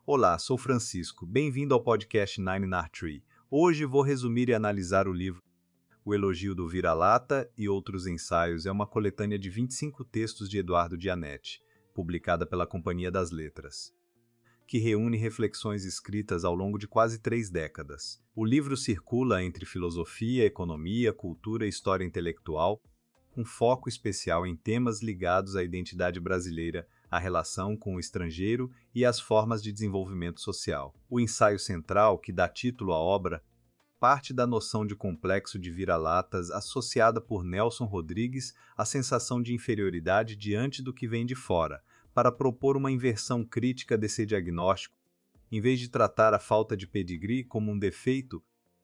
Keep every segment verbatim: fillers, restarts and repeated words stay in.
Olá, sou Francisco. Bem-vindo ao podcast Nine Nar Tree. Hoje vou resumir e analisar o livro O Elogio do Vira-Lata e Outros Ensaios. É uma coletânea de vinte e cinco textos de Eduardo Dianetti, publicada pela Companhia das Letras, que reúne reflexões escritas ao longo de quase três décadas. O livro circula entre filosofia, economia, cultura e história intelectual, com foco especial em temas ligados à identidade brasileira, a relação com o estrangeiro e as formas de desenvolvimento social. O ensaio central, que dá título à obra, parte da noção de complexo de vira-latas associada por Nelson Rodrigues à sensação de inferioridade diante do que vem de fora, para propor uma inversão crítica desse diagnóstico. Em vez de tratar a falta de pedigree como um defeito,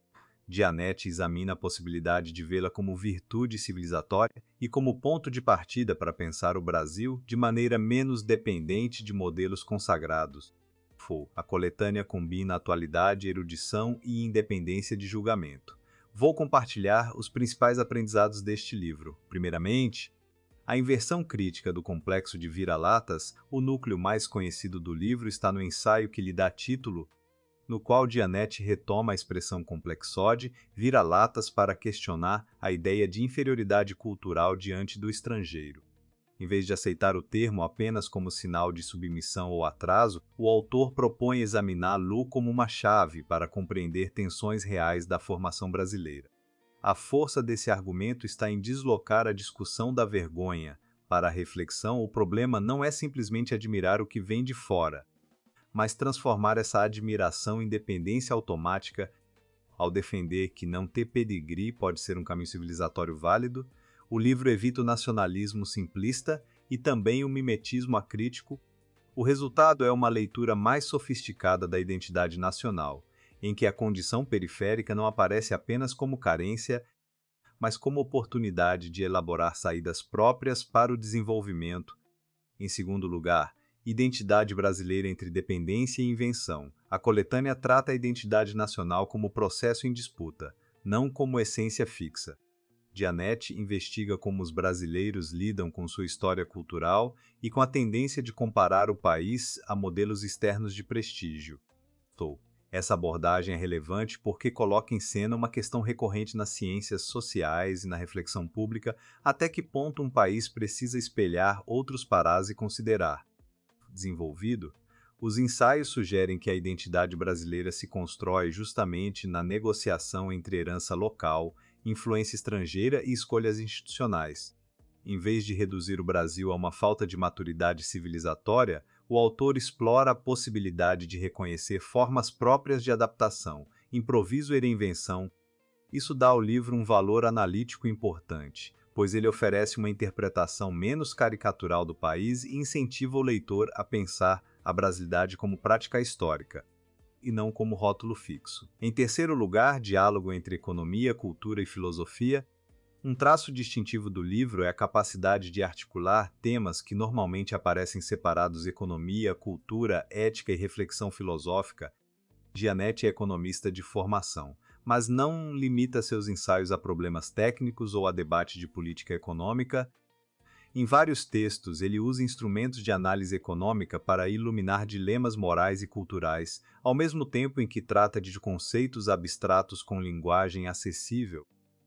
Dianetti examina a possibilidade de vê-la como virtude civilizatória e como ponto de partida para pensar o Brasil de maneira menos dependente de modelos consagrados. A coletânea combina atualidade, erudição e independência de julgamento. Vou compartilhar os principais aprendizados deste livro. Primeiramente, a inversão crítica do complexo de vira-latas. O núcleo mais conhecido do livro está no ensaio que lhe dá título, no qual Dianetti retoma a expressão complexode, vira-latas para questionar a ideia de inferioridade cultural diante do estrangeiro. Em vez de aceitar o termo apenas como sinal de submissão ou atraso, o autor propõe examiná-lo como uma chave para compreender tensões reais da formação brasileira. A força desse argumento está em deslocar a discussão da vergonha. Para a reflexão, o problema não é simplesmente admirar o que vem de fora, mas transformar essa admiração em dependência automática. Ao defender que não ter pedigree pode ser um caminho civilizatório válido, o livro evita o nacionalismo simplista e também o mimetismo acrítico. O resultado é uma leitura mais sofisticada da identidade nacional, em que a condição periférica não aparece apenas como carência, mas como oportunidade de elaborar saídas próprias para o desenvolvimento. Em segundo lugar, identidade brasileira entre dependência e invenção. A coletânea trata a identidade nacional como processo em disputa, não como essência fixa. Dianetti investiga como os brasileiros lidam com sua história cultural e com a tendência de comparar o país a modelos externos de prestígio. Essa abordagem é relevante porque coloca em cena uma questão recorrente nas ciências sociais e na reflexão pública: até que ponto um país precisa espelhar outros parás e considerar desenvolvido. Os ensaios sugerem que a identidade brasileira se constrói justamente na negociação entre herança local, influência estrangeira e escolhas institucionais. Em vez de reduzir o Brasil a uma falta de maturidade civilizatória, o autor explora a possibilidade de reconhecer formas próprias de adaptação, improviso e reinvenção. Isso dá ao livro um valor analítico importante, pois ele oferece uma interpretação menos caricatural do país e incentiva o leitor a pensar a brasilidade como prática histórica, e não como rótulo fixo. Em terceiro lugar, diálogo entre economia, cultura e filosofia. Um traço distintivo do livro é a capacidade de articular temas que normalmente aparecem separados: economia, cultura, ética e reflexão filosófica. Dianetti é economista de formação, mas não limita seus ensaios a problemas técnicos ou a debate de política econômica. Em vários textos, ele usa instrumentos de análise econômica para iluminar dilemas morais e culturais, ao mesmo tempo em que trata de conceitos abstratos com linguagem acessível.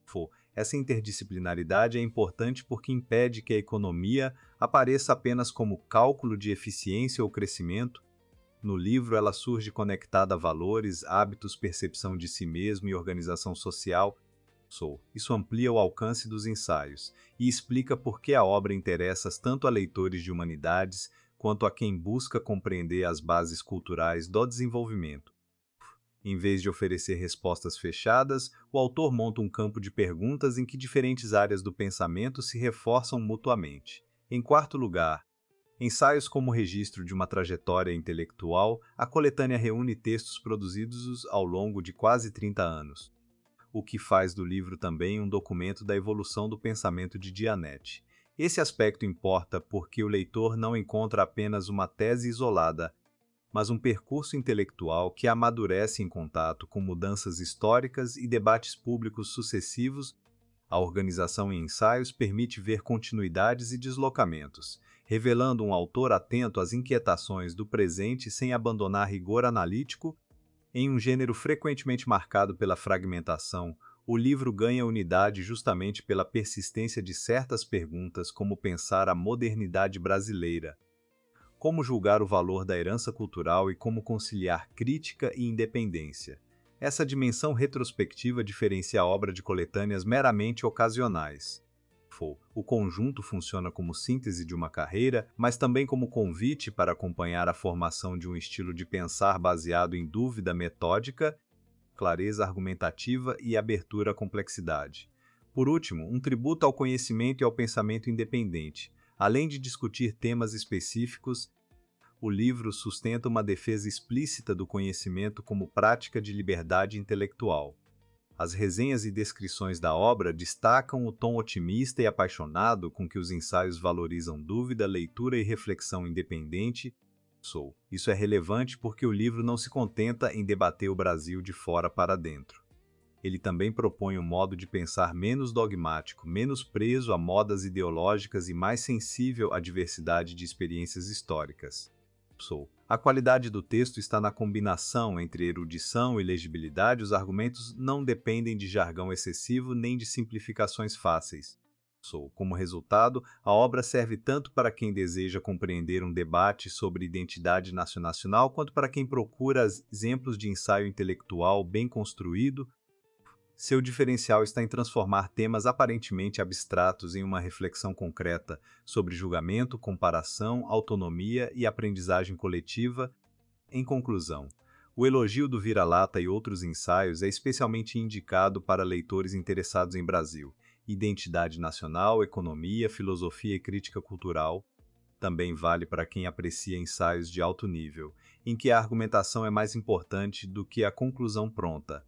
Essa interdisciplinaridade é importante porque impede que a economia apareça apenas como cálculo de eficiência ou crescimento. No livro, ela surge conectada a valores, hábitos, percepção de si mesmo e organização social. Isso amplia o alcance dos ensaios e explica por que a obra interessa tanto a leitores de humanidades quanto a quem busca compreender as bases culturais do desenvolvimento. Em vez de oferecer respostas fechadas, o autor monta um campo de perguntas em que diferentes áreas do pensamento se reforçam mutuamente. Em quarto lugar, ensaios como registro de uma trajetória intelectual. A coletânea reúne textos produzidos ao longo de quase trinta anos, o que faz do livro também um documento da evolução do pensamento de Dianetti. Esse aspecto importa porque o leitor não encontra apenas uma tese isolada, mas um percurso intelectual que amadurece em contato com mudanças históricas e debates públicos sucessivos. A organização em ensaios permite ver continuidades e deslocamentos. revelando um autor atento às inquietações do presente sem abandonar rigor analítico. Em um gênero frequentemente marcado pela fragmentação, o livro ganha unidade justamente pela persistência de certas perguntas, como pensar a modernidade brasileira, como julgar o valor da herança cultural e como conciliar crítica e independência. Essa dimensão retrospectiva diferencia a obra de coletâneas meramente ocasionais. O conjunto funciona como síntese de uma carreira, mas também como convite para acompanhar a formação de um estilo de pensar baseado em dúvida metódica, clareza argumentativa e abertura à complexidade. Por último, um tributo ao conhecimento e ao pensamento independente. Além de discutir temas específicos, o livro sustenta uma defesa explícita do conhecimento como prática de liberdade intelectual. As resenhas e descrições da obra destacam o tom otimista e apaixonado com que os ensaios valorizam dúvida, leitura e reflexão independente. Isso é relevante porque o livro não se contenta em debater o Brasil de fora para dentro. Ele também propõe um modo de pensar menos dogmático, menos preso a modas ideológicas e mais sensível à diversidade de experiências históricas. A qualidade do texto está na combinação entre erudição e legibilidade. Os argumentos não dependem de jargão excessivo nem de simplificações fáceis. Como resultado, a obra serve tanto para quem deseja compreender um debate sobre identidade nacional quanto para quem procura exemplos de ensaio intelectual bem construído. Seu diferencial está em transformar temas aparentemente abstratos em uma reflexão concreta sobre julgamento, comparação, autonomia e aprendizagem coletiva. Em conclusão, o Elogio do Vira-Lata e Outros Ensaios é especialmente indicado para leitores interessados em Brasil, identidade nacional, economia, filosofia e crítica cultural. Também vale para quem aprecia ensaios de alto nível, em que a argumentação é mais importante do que a conclusão pronta.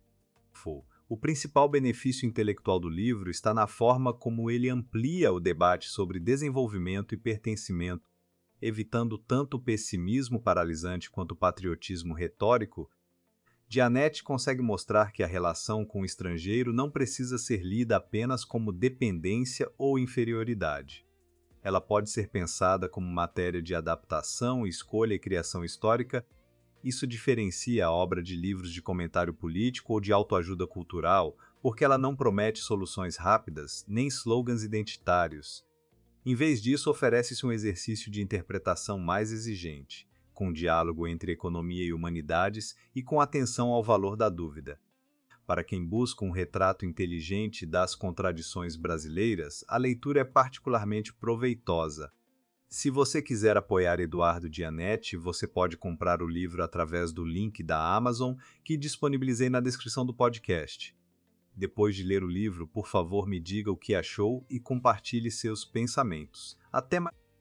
O principal benefício intelectual do livro está na forma como ele amplia o debate sobre desenvolvimento e pertencimento, evitando tanto o pessimismo paralisante quanto o patriotismo retórico. Dianet consegue mostrar que a relação com o estrangeiro não precisa ser lida apenas como dependência ou inferioridade. Ela pode ser pensada como matéria de adaptação, escolha e criação histórica. Isso diferencia a obra de livros de comentário político ou de autoajuda cultural, porque ela não promete soluções rápidas, nem slogans identitários. Em vez disso, oferece-se um exercício de interpretação mais exigente, com diálogo entre economia e humanidades e com atenção ao valor da dúvida. Para quem busca um retrato inteligente das contradições brasileiras, a leitura é particularmente proveitosa. Se você quiser apoiar Eduardo Dianet, você pode comprar o livro através do link da Amazon, que disponibilizei na descrição do podcast. Depois de ler o livro, por favor, me diga o que achou e compartilhe seus pensamentos. Até mais!